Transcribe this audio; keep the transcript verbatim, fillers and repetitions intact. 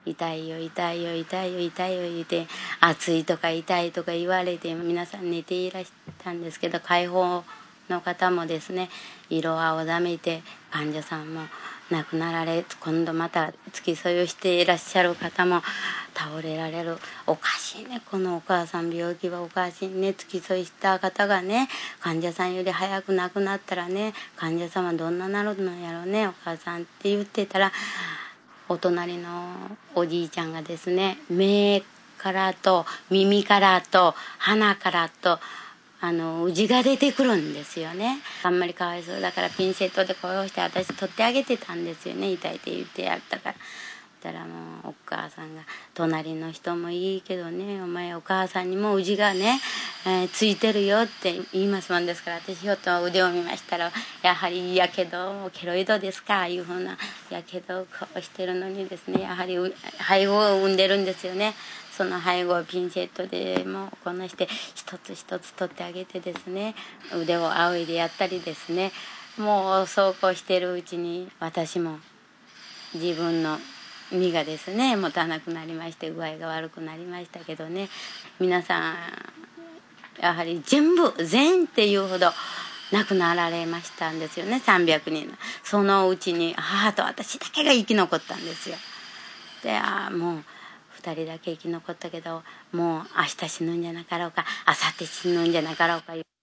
痛いよ痛いよ痛いよ痛いよ言って暑いとか痛いとか言われて皆さん寝ていらしたんですけど、解放の方もですね色青ざめて患者さんも亡くなられ、今度また付き添いをしていらっしゃる方も倒れられる。おかしいねこのお母さん、病気はおかしいね。付き添いした方がね患者さんより早く亡くなったらね患者さんはどんななるのやろうねお母さんって言ってたら、お隣のおじいちゃんがですね目からと耳からと鼻からとあのうじが出てくるんですよね。あんまりかわいそうだからピンセットでこうして私取ってあげてたんですよね、痛いって言ってやったから。そしたらもうお母さんが「隣の人もいいけどねお前お母さんにもうじがね、えー、ついてるよ」って言いますもんですから、私ひょっと腕を見ましたらやはりやけどケロイドですかいうふうなやけどをこうしてるのにですね、やはり背後を産んでるんですよね。その背後をピンセットでもうこんなして一つ一つ取ってあげてですね、腕を仰いでやったりですね、もうそうこうしてるうちに私も自分の身がですね持たなくなりまして具合が悪くなりましたけどね、皆さんやはり全部全っていうほど亡くなられましたんですよね、さんびゃくにんの。そのうちに母と私だけが生き残ったんですよ。で、ああもうふたりだけ生き残ったけどもう明日死ぬんじゃなかろうか明後日死ぬんじゃなかろうか